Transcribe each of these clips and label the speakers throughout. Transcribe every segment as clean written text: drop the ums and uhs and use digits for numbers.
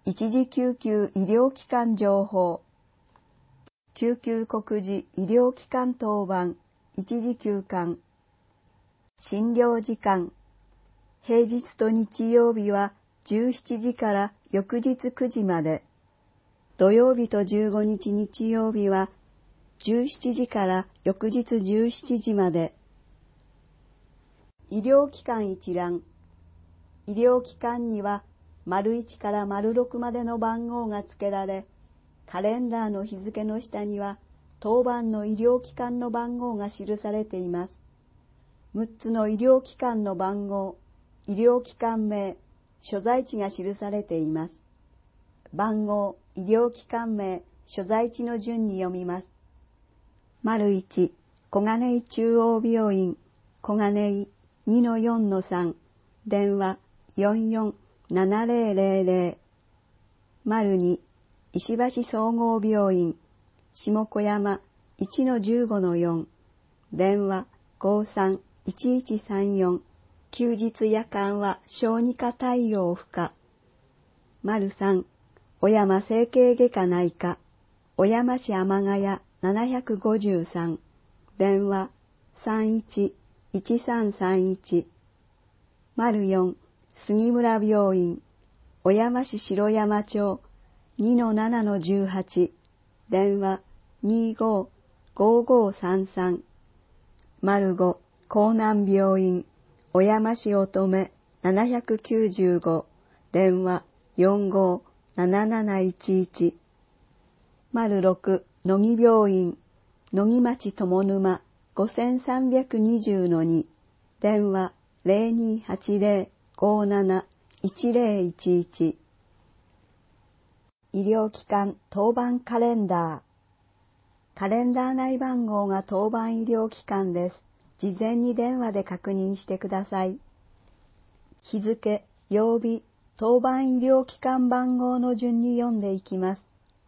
Speaker 1: 一時救急医療機関情報。救急告示医療機関当番一時休館。診療時間。平日と日曜日は17時から翌日9時まで。土曜日と15日日曜日は17時から翌日17時まで。医療機関一覧。医療機関には01から06までの番号が付けられ、カレンダーの日付の下には当番の医療機関の番号が記されています。6つの医療機関の番号、医療機関名、所在地が記されています。番号、医療機関名、所在地の順に読みます。1、小金井中央病院、小金井 2-4-3、電話447000。2、石橋総合病院、下小山 1-15-4、電話531134。休日夜間は小児科対応不可。3、小山整形外科内科、小山市天ヶ谷753、電話311331。4、杉村病院、小山市城山町 2-7-18、電話255533。5、江南病院、小山市乙女795、電話457711。6、野木病院、野木町友沼 5320-2、電話0280571011。医療機関当番カレンダー。カレンダー内番号が当番医療機関です。事前に電話で確認してください。日付、曜日、当番医療機関番号の順に読んでいきます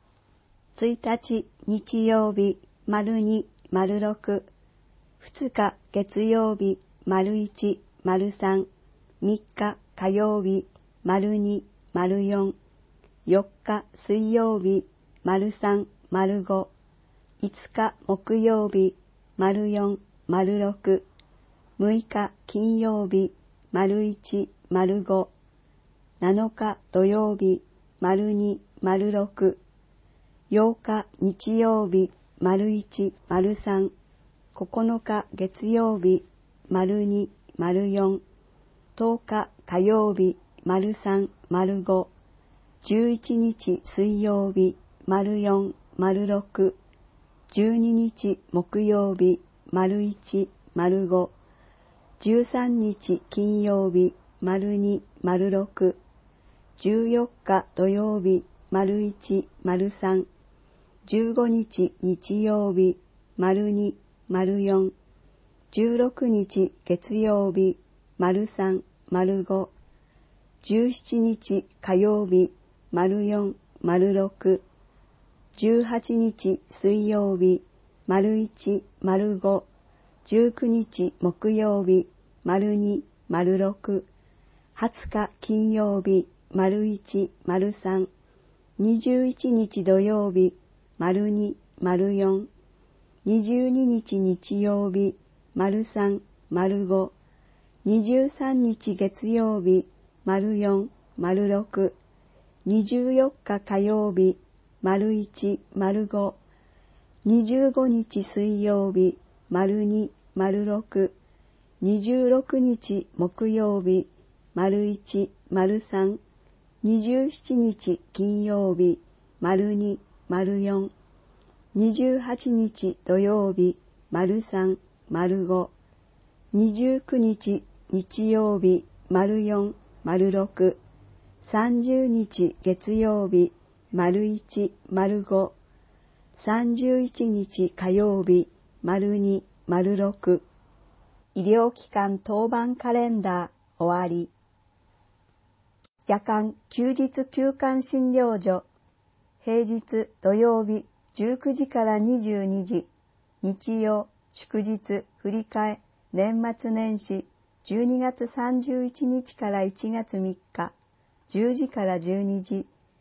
Speaker 1: 。1日、日曜日、02、06。2日、月曜日、01、03。3日、火曜日、02、04。4日、水曜日、03、05。5日、木曜日、04、06。6日、金曜日、01、05。7日、土曜日、02、06。8日、日曜日、01、03。9日、月曜日、02、04。10日、火曜日、03、05。11日、水曜日、04、06。12日、木曜日、01、05。13日、金曜日、02、06。14日、土曜日、01、03。15日、日曜日、02、04。16日、月曜日、03、05。17日、火曜日、04、06。18日、水曜日、01、05。19日、木曜日、02、06。20日、金曜日、01、03。21日、土曜日、02、04。22日、日曜日、03、05。23日、月曜日、04、06。24日、火曜日、01、05。25日、水曜日、02、06。26日、木曜日、01、03。27日、金曜日、02、04。28日、土曜日、03、05。29日、日曜日、04、06。30日、月曜日、01、05。31日、火曜日、02、06。医療機関当番カレンダー終わり。夜間休日休館診療所。平日土曜日19時から22時。日曜祝日振り替え年末年始12月31日から1月3日。10時から12時。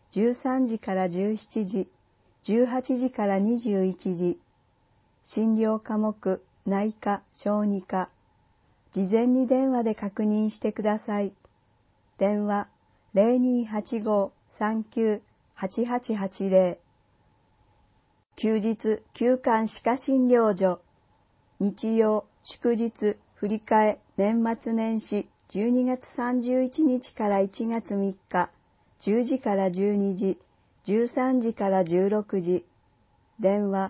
Speaker 1: 13時から17時、18時から21時。診療科目、内科、小児科。事前に電話で確認してください。電話 0285-39-8880。休日、休館歯科診療所。日曜、祝日、振り替え、年末年始、12月31日から1月3日、10時から12時、13時から16時。電話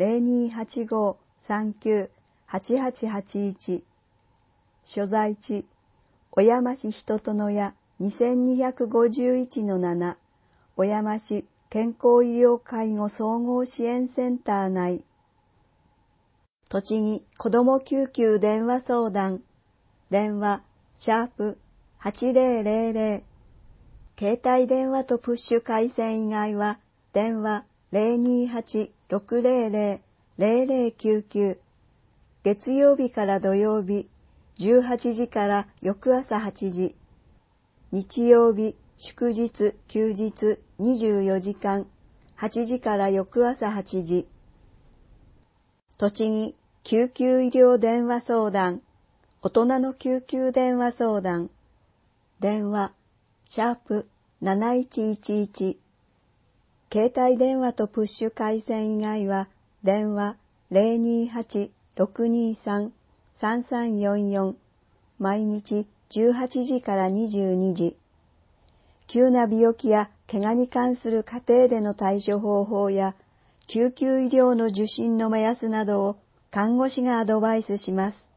Speaker 1: 0285-39-8881。所在地、小山市人との屋 2251-7、小山市健康医療介護総合支援センター内。栃木子ども救急電話相談。電話#8000。携帯電話とプッシュ回線以外は電話 028-600-0099。月曜日から土曜日18時から翌朝8時。日曜日、祝日、休日24時間8時から翌朝8時。栃木救急医療電話相談。大人の救急電話相談。電話#7111。携帯電話とプッシュ回線以外は電話 028-623-3344。毎日18時から22時。急な病気や怪我に関する家庭での対処方法や救急医療の受診の目安などを看護師がアドバイスします。